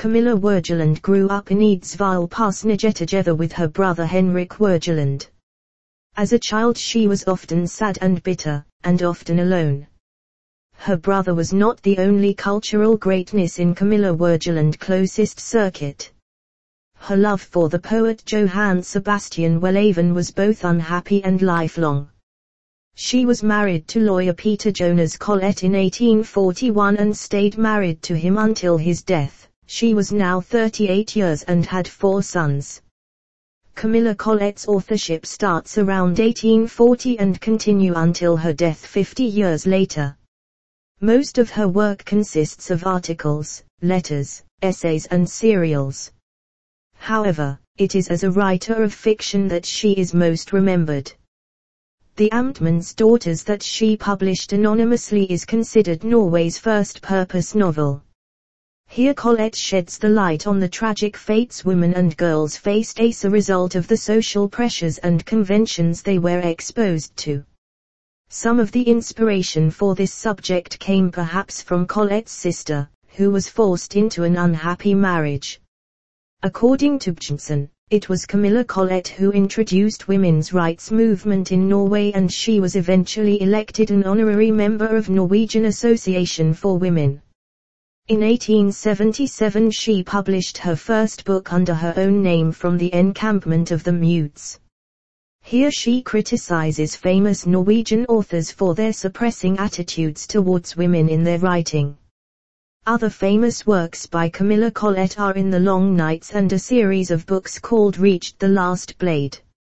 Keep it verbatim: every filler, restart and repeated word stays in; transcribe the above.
Camilla Wergeland grew up in Eidsvoll Parsonage together with her brother Henrik Wergeland. As a child she was often sad and bitter, and often alone. Her brother was not the only cultural greatness in Camilla Wergeland's closest circuit. Her love for the poet Johann Sebastian Welhaven was both unhappy and lifelong. She was married to lawyer Peter Jonas Collett in eighteen forty-one and stayed married to him until his death. She was now thirty-eight years and had four sons. Camilla Collett's authorship starts around eighteen forty and continue until her death fifty years later. Most of her work consists of articles, letters, essays and serials. However, it is as a writer of fiction that she is most remembered. The Amtmann's Daughters that she published anonymously is considered Norway's first purpose novel. Here Collett sheds the light on the tragic fates women and girls faced as a result of the social pressures and conventions they were exposed to. Some of the inspiration for this subject came perhaps from Collett's sister, who was forced into an unhappy marriage. According to Bjørnson, it was Camilla Collett who introduced women's rights movement in Norway, and she was eventually elected an honorary member of Norwegian Association for Women. In eighteen seventy-seven she published her first book under her own name, From the Encampment of the Mutes. Here she criticizes famous Norwegian authors for their suppressing attitudes towards women in their writing. Other famous works by Camilla Collett are In the Long Nights and a series of books called Reached the Last Blade.